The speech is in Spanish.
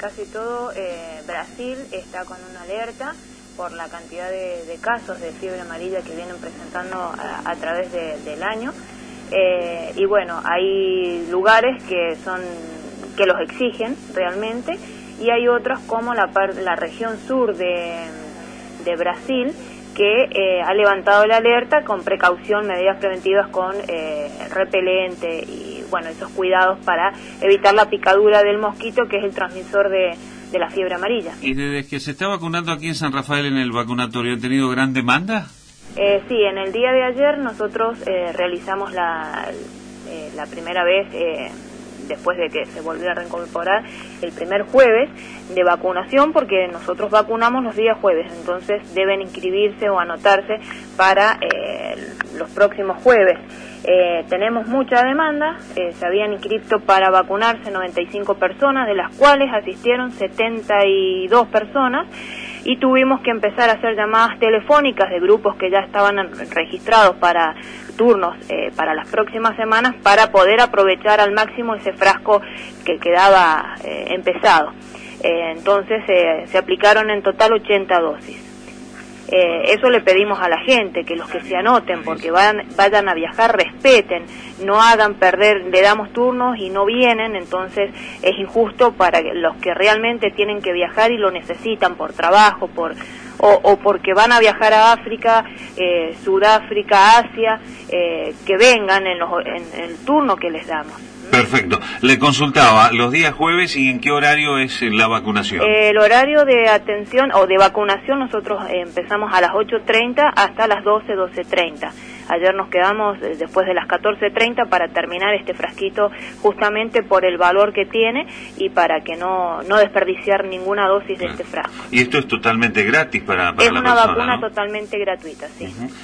casi todo. Brasil está con una alerta por la cantidad de casos de fiebre amarilla que vienen presentando a través del año. Y bueno, hay lugares que los exigen realmente, y hay otros como la región sur de Brasil, que ha levantado la alerta con precaución, medidas preventivas con repelente y bueno, esos cuidados para evitar la picadura del mosquito, que es el transmisor de la fiebre amarilla. ¿Y desde que se está vacunando aquí en San Rafael en el vacunatorio, han tenido gran demanda? Sí, en el día de ayer nosotros realizamos la primera vez, después de que se volvió a reincorporar, el primer jueves de vacunación, porque nosotros vacunamos los días jueves, entonces deben inscribirse o anotarse para los próximos jueves. Tenemos mucha demanda, se habían inscrito para vacunarse 95 personas, de las cuales asistieron 72 personas, y tuvimos que empezar a hacer llamadas telefónicas de grupos que ya estaban registrados para turnos para las próximas semanas, para poder aprovechar al máximo ese frasco que quedaba empezado. Entonces se aplicaron en total 80 dosis. Eso le pedimos a la gente, que los que se anoten, porque vayan a viajar, respeten, no hagan perder, le damos turnos y no vienen, entonces es injusto para los que realmente tienen que viajar y lo necesitan por trabajo, o porque van a viajar a África, Sudáfrica, Asia, que vengan en el turno que les damos. Perfecto. Le consultaba, los días jueves, ¿y en qué horario es la vacunación? El horario de atención o de vacunación, nosotros empezamos a las 8:30 hasta las 12:30. Ayer nos quedamos después de las 14:30 para terminar este frasquito, justamente por el valor que tiene y para que no desperdiciar ninguna dosis de este frasco. Y esto es totalmente gratis para la persona, es una vacuna, ¿no? Totalmente gratuita, sí.